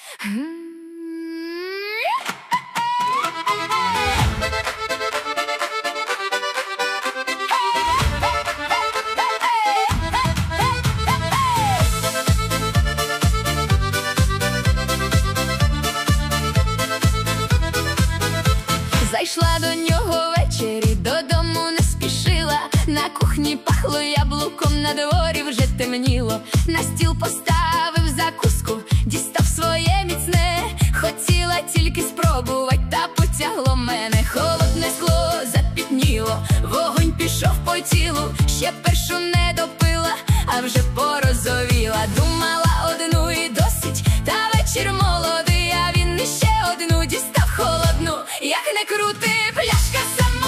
Зайшла до нього ввечері, додому не спішила. На кухні пахло яблуком, на дворі вже темніло. На стіл поставив закуску, дістав своє міцне. Хотіла тільки спробувати, та потягло мене. Холодне скло запітніло, вогонь пішов по тілу. Ще першу не допила, а вже порозовіла. Думала одну і досить, та вечір молодий, а він іще одну дістав холодну. Як не крути, пляшка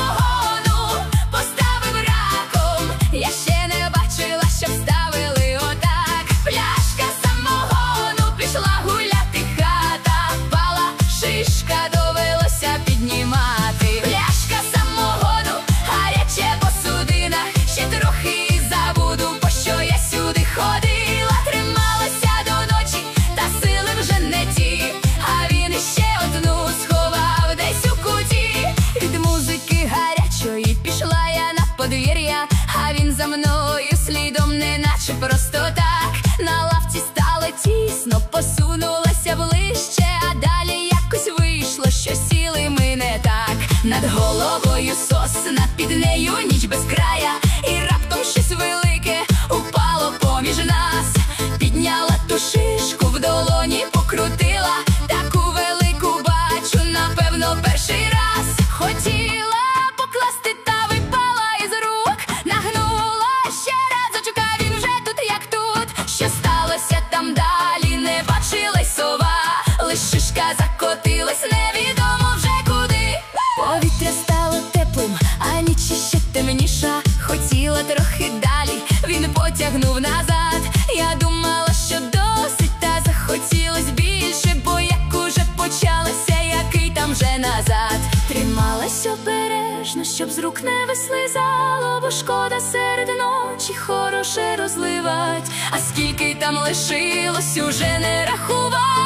самогону поставив раком. Я ще не бачила, щоб ставили отак. Пляшка самогону, пішла гуляти хата. Впала шишка, довелося піднімати. Пляшка самогону, гаряче по судинах. Ще трохи і забуду, по що я сюди ходила. Трималася до ночі, та сили вже не ті. А він іще одну сховав десь у куті. Від музики гарячої пішла я на подвір'я, а він за мною слідом, неначе просто так. На лавці стало тісно, посунулася ближче, а далі якось вийшло, що сіли ми не так. Над головою сосна, під нею ніч без края, і раптом щось велике упало поміж нас. Підняла ту шишку, в долоні покрутила. Таку велику бачу, напевно, перший раз. Хотіла покласти, та випала із рук. Нагнула ще разочок, а він вже тут як тут. Що сталося там далі, не бачила й сова. Лиш шишка закотилась, невідомо вже куди. Повітря стало теплим, а ніч ще темніша. Хотіла трохи далі, він потягнув назад. Я думала, що досить, та захотілось більше, бо як уже почалося, який там вже назад. Трималась обережно, щоб з рук не вислизало, бо шкода серед ночі хороше розливать. А скільки там лишилось, уже не рахувать.